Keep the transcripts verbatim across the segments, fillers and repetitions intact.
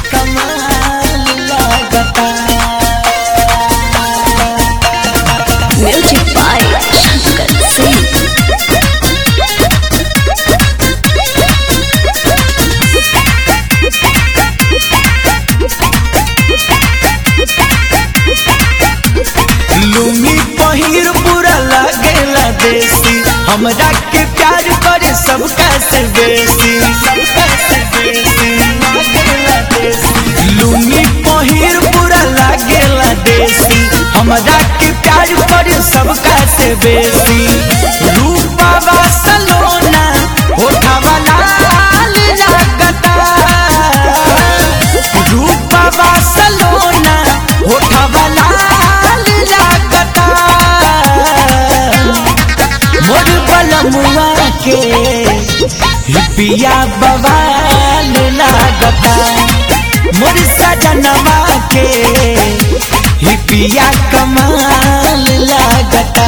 कमाल लागता। Music by Shankar Singh. Lungi पहिर पूरा लागेला देसी, हमरा के प्यार करे सबका से बेसी, सबका से बेसी लागेला देसी। लुंगी पहिर पूरा लागेला देसी, हमरा के प्यार करे सबका से बेसी। रूपवा सलोना होठवा लाल लागता, रूपवा सलोना होठवा लाल लागता। मोर बलमुआ के हिपिया बवाल लागता, मोर सजनवा के हिपिया कमाल लागता।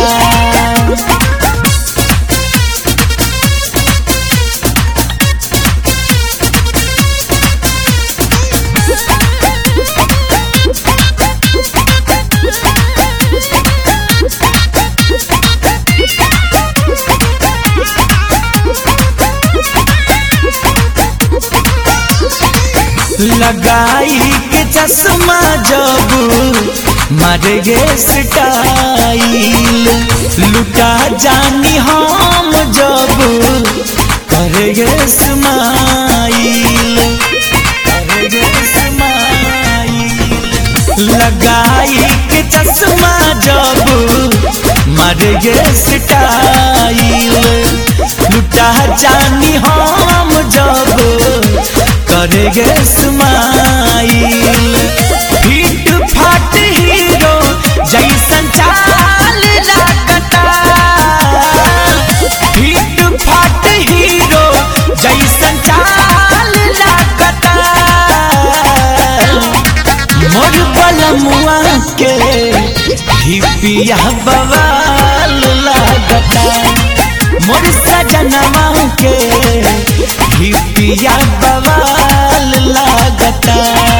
लगाई के चश्मा जब मारे गे स्टाइल, लुटा जानी हम जब करे गे स्माइल, करे गे स्माइल। लगाई के चश्मा जब मारे गे स्टाइल, लुटा जानी हम जब करेगे स्माइल। हिट फाट हीरो जैसन चाल लागता, हिट फाट हीरो जैसन चाल लागता। मोर बलमुआ के हिपिया बवाल लागता, मोर सजनवा के हिपिया बवाल लागता।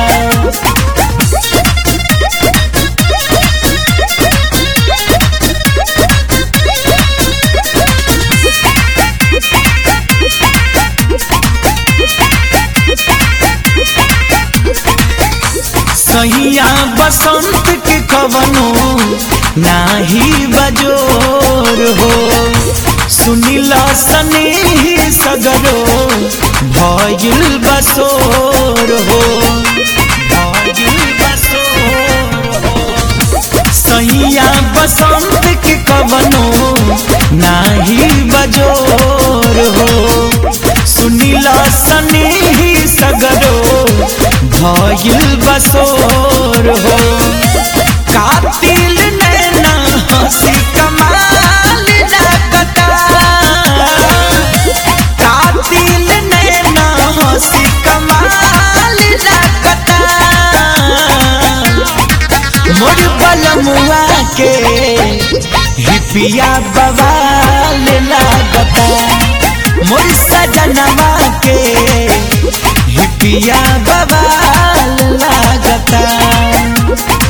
सैया बसंत के कवनो नाही बजोर हो, सुनिला सनेही सगरो भइल बसोर हो, भइल बसोर हो। सैया बसंत के कवनो नाही बजोर हो, सुनिला सनेही सगरो भइल बसोर हो। कातिल नैना हंसी कमाल लागता, कातिल नैना हंसी कमाल लागता। मोर बलमुआ के हिपिया बवाल लागता, मोर सजनवा के हिपिया बवाल लागता।